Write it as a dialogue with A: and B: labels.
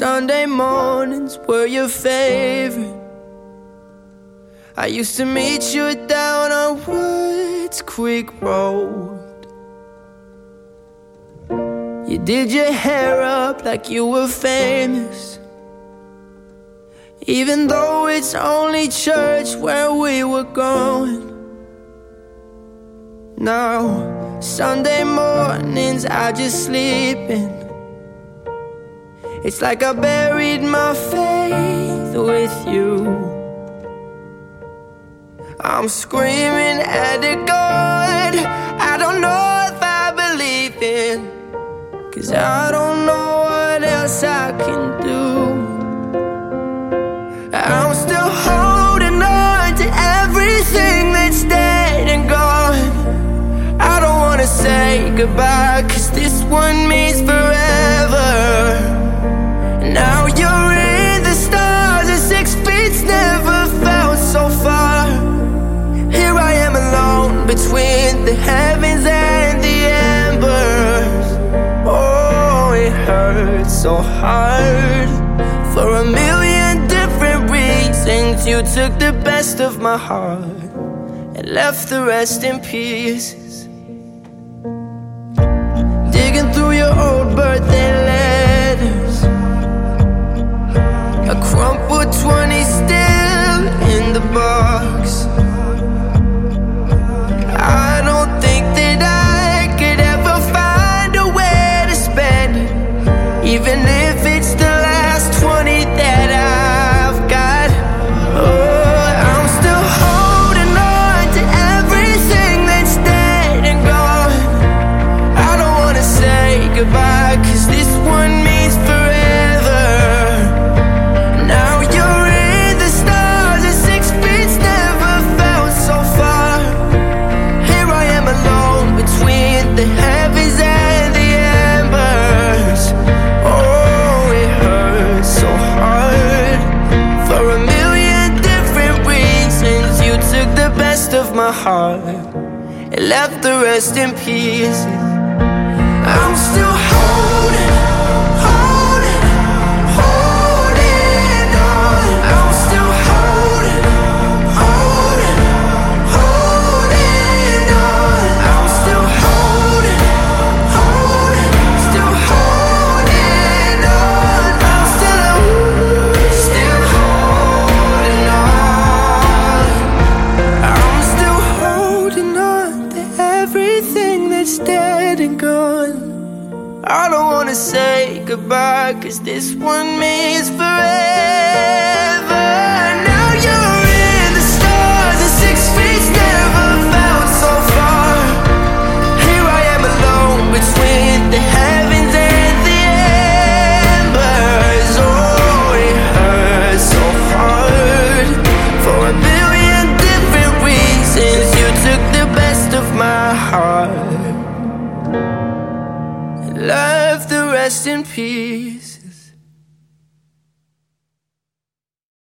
A: Sunday mornings were your favorite. I used to meet you down on Woods Creek Road. You did your hair up like you were famous, even though it's only church where we were going. Now, Sunday mornings I just sleep in. It's like I buried my faith with you. I'm screaming at the God I don't know if I believe in, 'cause I don't know what else I can do. I'm still holding on to everything that's dead and gone. I don't wanna say goodbye, 'cause this one means forever. Now you're in the stars and 6 feet never felt so far. Here I am alone between the heavens and the embers. Oh, it hurts so hard. For a million different reasons, you took the best of my heart and left the rest in pieces. Digging through your old birthday letters, a crumpled 20 still in the box. I don't think that I could ever find a way to spend it, even if it's the last 20 that I've got. Oh, I'm still holding on to everything that's dead and gone. I don't wanna say goodbye, 'cause this one means forever. Now you're in the stars and 6 feet never felt so far. Here I am alone between the heavens and the embers. Oh, it hurts so hard. For a million different reasons, you took the best of my heart and left the rest in pieces. I'm still holding on. I'm still holding on. I'm still holding on. Still holding on. I'm still holding on. I'm still holding on to everything that's dead and gone. I don't wanna say goodbye, 'cause this one means forever. Now you're in the stars and 6 feet never felt so far. Here I am alone between the heavens and the embers. Oh, it hurts so hard. For a billion different reasons, you took the best of my heart, left the rest in peace.